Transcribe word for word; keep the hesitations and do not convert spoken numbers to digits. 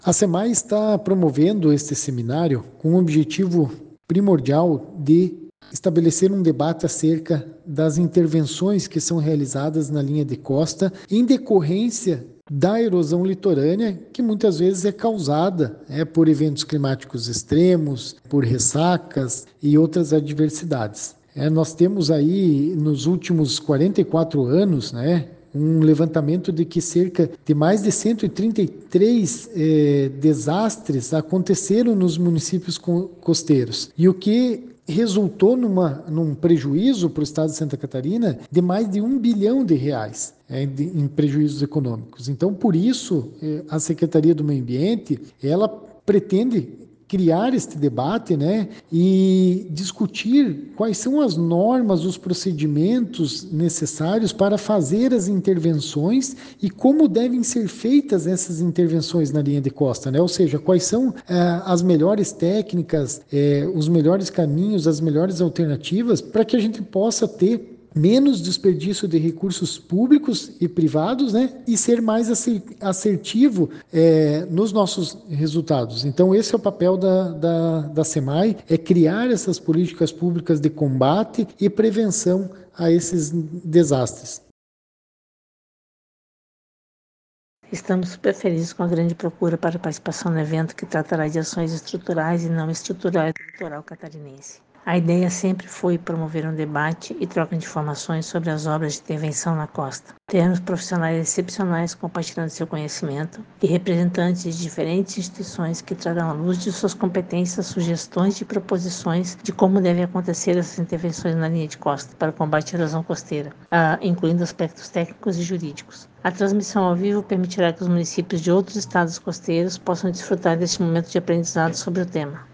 A SEMAI está promovendo este seminário com o objetivo primordial de estabelecer um debate acerca das intervenções que são realizadas na linha de costa em decorrência da erosão litorânea, que muitas vezes é causada é, por eventos climáticos extremos, por ressacas e outras adversidades. É, nós temos aí, nos últimos quarenta e quatro anos, né, um levantamento de que cerca de mais de cento e trinta e três eh, desastres aconteceram nos municípios costeiros. E o que resultou numa, num prejuízo para o estado de Santa Catarina de mais de um bilhão de reais é, de, em prejuízos econômicos. Então, por isso, eh, a Secretaria do Meio Ambiente, ela pretende criar este debate, né, e discutir quais são as normas, os procedimentos necessários para fazer as intervenções e como devem ser feitas essas intervenções na linha de costa, né? Ou seja, quais são eh, as melhores técnicas, eh, os melhores caminhos, as melhores alternativas para que a gente possa ter menos desperdício de recursos públicos e privados, né, e ser mais assertivo é, nos nossos resultados. Então, esse é o papel da, da, da SEMAI, é criar essas políticas públicas de combate e prevenção a esses desastres. Estamos super felizes com a grande procura para a participação no evento que tratará de ações estruturais e não estruturais do litoral catarinense. A ideia sempre foi promover um debate e troca de informações sobre as obras de intervenção na costa. Termos profissionais excepcionais compartilhando seu conhecimento e representantes de diferentes instituições que trarão à luz de suas competências, sugestões e proposições de como devem acontecer essas intervenções na linha de costa para o combate à erosão costeira, ah, incluindo aspectos técnicos e jurídicos. A transmissão ao vivo permitirá que os municípios de outros estados costeiros possam desfrutar deste momento de aprendizado sobre o tema.